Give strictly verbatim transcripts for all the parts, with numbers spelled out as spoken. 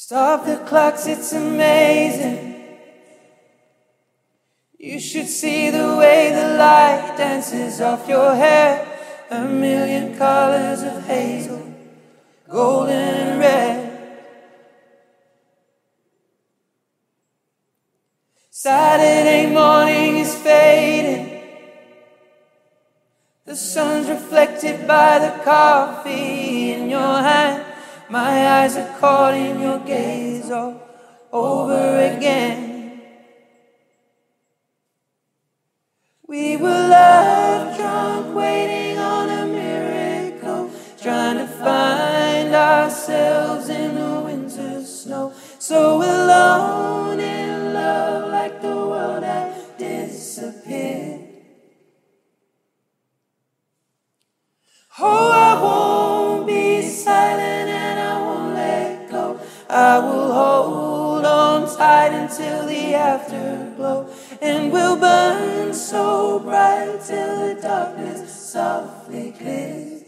Stop the clocks, it's amazing. You should see the way the light dances off your hair. A million colors of hazel, golden and red. Saturday morning is fading. The sun's reflected by the coffee in your hand. My eyes are caught in your gaze all over again. We were love drunk, waiting on a miracle, trying to find ourselves in the winter snow. So alone in love, like the world had disappeared. Oh, I won't be silent and I won't let go. I will hold on tight until the afterglow, and we'll burn so bright till the darkness softly clears.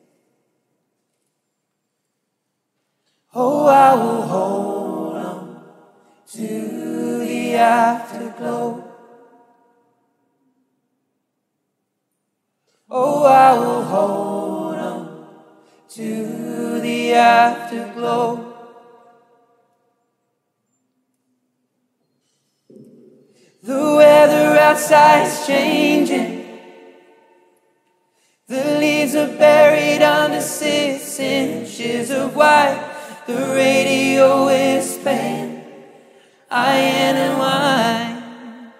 Oh, I will hold on to the afterglow. Oh, I will hold on to the afterglow. The weather outside's changing. The leaves are buried under six inches of white. The radio is playing iron and wine.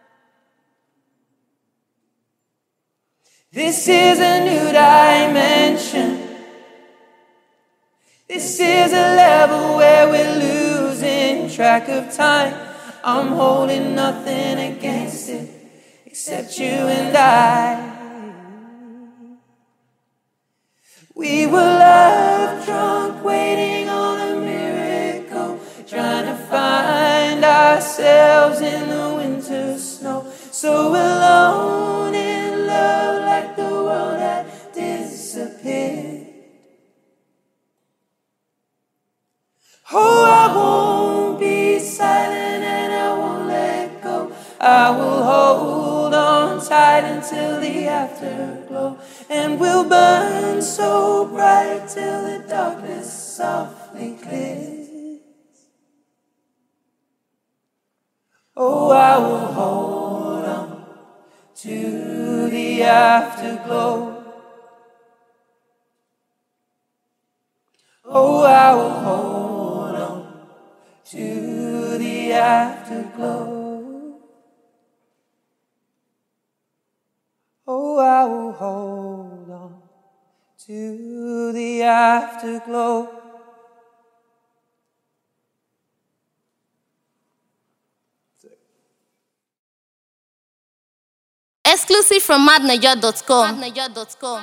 This is a new dimension. This is a level where we're losing track of time. I'm holding nothing against it except you and I. We were love drunk, waiting on a miracle, trying to find ourselves in the winter snow. So alone in love, like the world had disappeared. Oh, I won't be silent and I won't let go. I will hold on tight until the afterglow, and we'll burn so bright till the darkness softly clears. Oh, I will hold on to the afterglow. Oh, I will hold on to the afterglow. Oh, I will hold on to the afterglow. Exclusive from madnaja dot com.